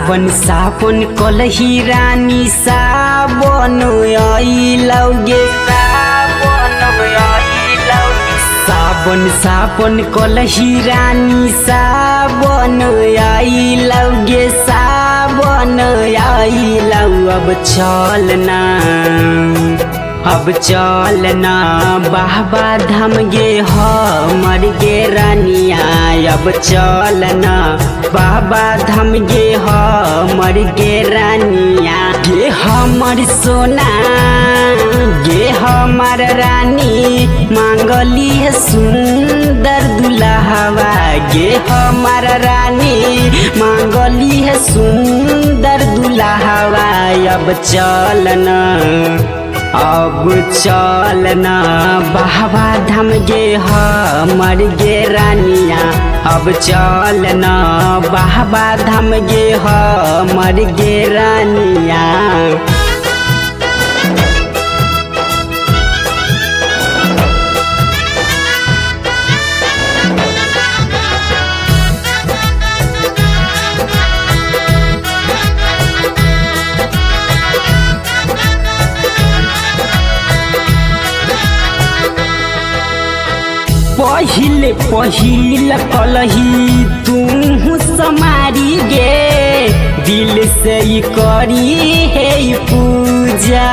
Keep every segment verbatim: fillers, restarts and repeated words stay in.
सावन सावन कलही रानी सावन आइलौगे सावन आइलौगे सावन सावन कलही रानी सावन आइलौगे सावन आइलौ अब चलना अब चलना बाबा धाम गे हमर गे रानिया अब चलना बाबा धाम गे हमर गे रानिया गे हमर सोना गे हमर रानी मांगली है सुंदर दुल्हवा गे हमर रानी मांगली है सुंदर दुल्हवा अब चलना अब चलना बाबा धाम गे हमर गे रानिया अब चलना बाबा धाम गे हमर गे रानिया। पहिले पहिल कलही तू समारी गे दिल से ही करी है पूजा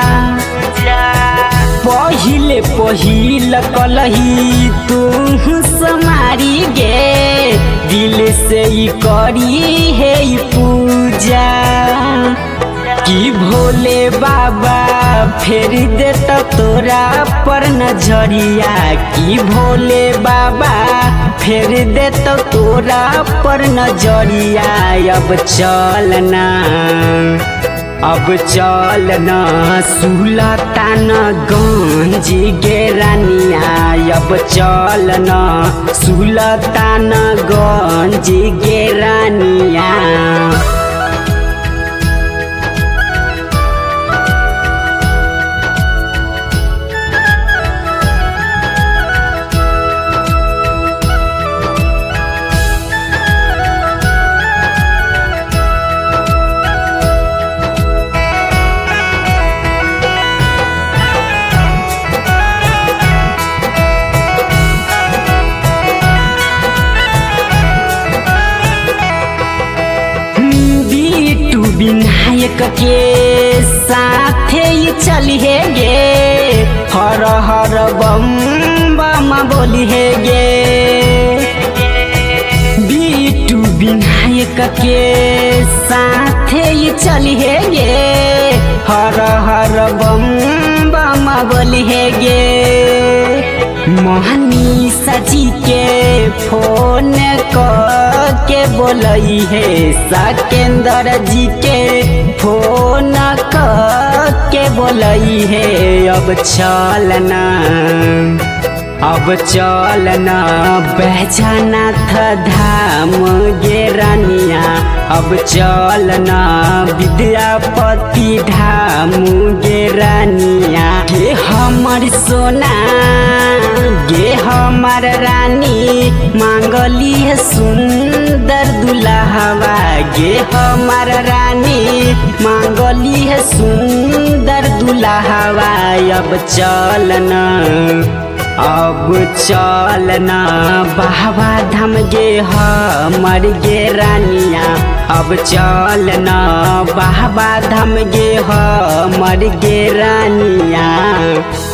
पहिले पहिल कलही तू समारी गे दिल से ही करी है पूजा कि भोले बाबा फेर देता तोरा पर नजरिया कि भोले बाबा फेर देता तोरा पर नजरिया अब चलना अब चलना सुल्तान गंज गे रानिया अब चलना सुल्तान गंज गे रानिया। विनायक के साथे चलिए गे हर हर बम बम बोलिए गे बिट्टू विनायक के साथे चलिए गे हर हर बम बम बोलिए गे मोहनी सजी के फोन के बोलई है साकेंद्र जी के फोन के बोलई है अब चलना अब चलना बैजनाथ धाम गे रानिया अब चलना विद्यापति धाम गे रानिया गे हमर सोना गे हमर रानी मांगली है सुंदर दुल्हवा गे हमर रानी मांगली है सुंदर दुल्हवा अब चलना अब चलना बाबा धाम गे हमर गे रानिया अब चलना बाबा धाम गे हमर गे रानिया।